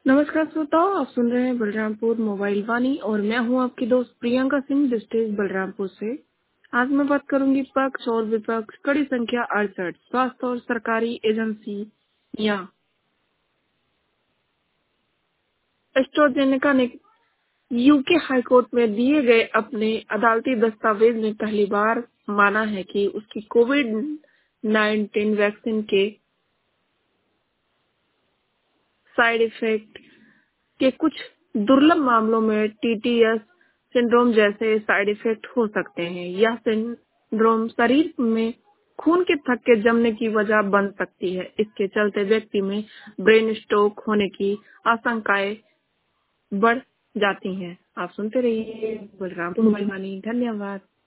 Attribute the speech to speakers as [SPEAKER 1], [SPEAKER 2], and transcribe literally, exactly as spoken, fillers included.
[SPEAKER 1] नमस्कार श्रोताओ, आप सुन रहे हैं बलरामपुर मोबाइल वाणी और मैं हूं आपकी दोस्त प्रियंका सिंह डिस्ट्रिक्ट बलरामपुर से। आज मैं बात करूंगी पक्ष और विपक्ष कड़ी संख्या अड़सठ स्वास्थ्य और सरकारी एजेंसी या एस्ट्राजेनेका ने यूके हाईकोर्ट में दिए गए अपने अदालती दस्तावेज में पहली बार माना है कि उसकी कोविड नाइन्टीन वैक्सीन के साइड इफेक्ट के कुछ दुर्लभ मामलों में टीटीएस सिंड्रोम जैसे साइड इफेक्ट हो सकते हैं। यह सिंड्रोम शरीर में खून के थक्के जमने की वजह बन सकती है। इसके चलते व्यक्ति में ब्रेन स्ट्रोक होने की आशंकाएं बढ़ जाती हैं। आप सुनते रहिए बलराम मोबाइल वाणी। धन्यवाद।